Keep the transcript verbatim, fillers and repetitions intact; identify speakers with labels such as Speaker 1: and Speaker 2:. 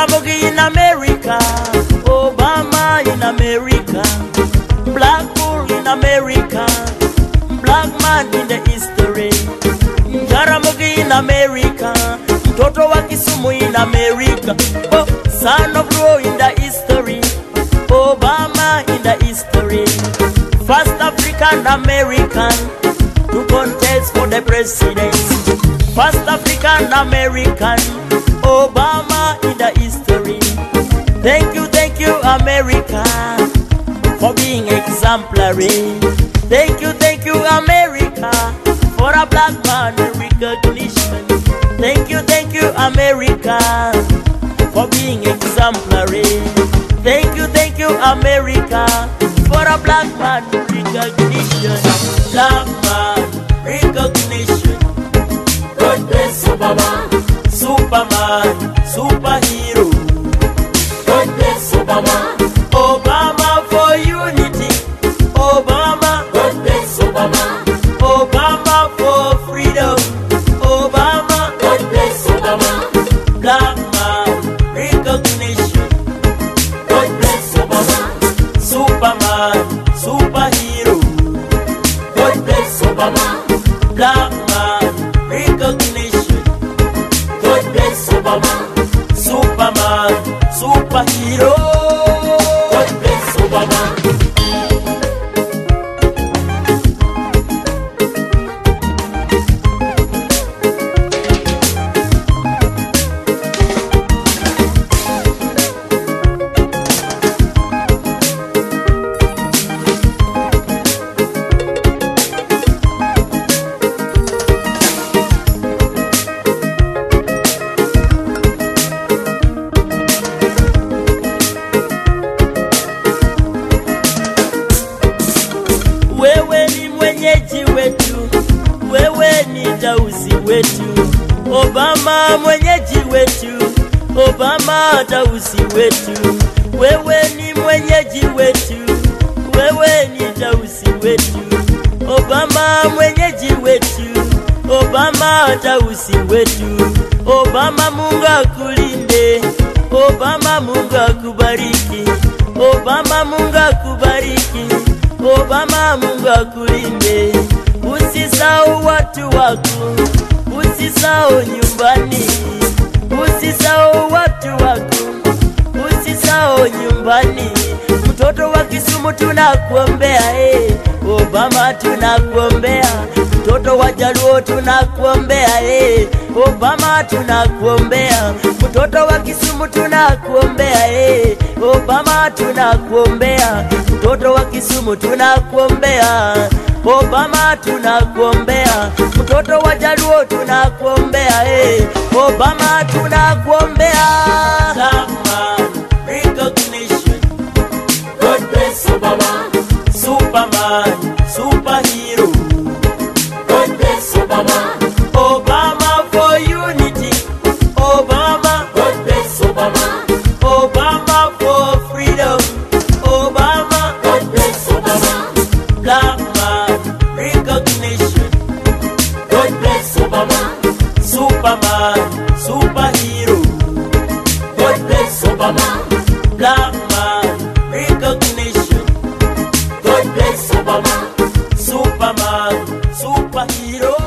Speaker 1: Jaramogi in America, Obama in America, Black Bull in America, black man in the history. Jaramogi in America, mtoto wa Kisumu in America, oh, son of Roe in the history, Obama in the history. First African American to contest for the presidency. First African American, Obama in the history. Thank you, thank you, America, for being exemplary. Thank you, thank you, America, for a black man recognition. Thank you, thank you, America, for being exemplary. Thank you, thank you, America, for a black man recognition. Black man recognition. God bless Obama, Superman, superhero. God bless Obama, Obama for unity. Obama, God bless Obama, Obama for freedom. Obama, God bless Obama, black man recognition. God bless Obama, Superman, superhero. God bless Obama, black man recognition. God bless Obama, Superman, superhero. God bless Obama. Wewe ni mwenyeji wetu, wewe ni tausi wetu. Obama mwenyeji wetu, Obama tausi wetu. Wewe ni mwenyeji wetu, wewe ni tausi wetu. Obama mwenyeji wetu, Obama tausi wetu. Obama Mungu akulinde, Obama Mungu akubariki, Obama Mungu akubariki, Obama Mungu akulinde. Usisahau watu wako, usisahau nyumbani, usisahau watu wako, usisahau nyumbani. Mtoto wa Kisumu tunakuombea, eh, Obama tunakuombea. Mtoto wa Jaluo tunakuombea, eh, Obama tunakuombea. Mtoto wa Kisumu tunakuombea, eh, Obama tunakuombea. Mtoto wa Kisumu tunakuombea, Obama tunakuombea. Mtoto wa Jaluo tunakuombea, eh, Obama tunakuombea. Superman recognition. God bless Obama, Superman, superhero. God bless Obama, Obama for unity. Obama, God bless Obama, Obama for freedom. Obama, God bless Obama, black man recognition. God bless Obama, Superman, superhero. God bless Obama, black man recognition. God bless Obama, Superman, superhero.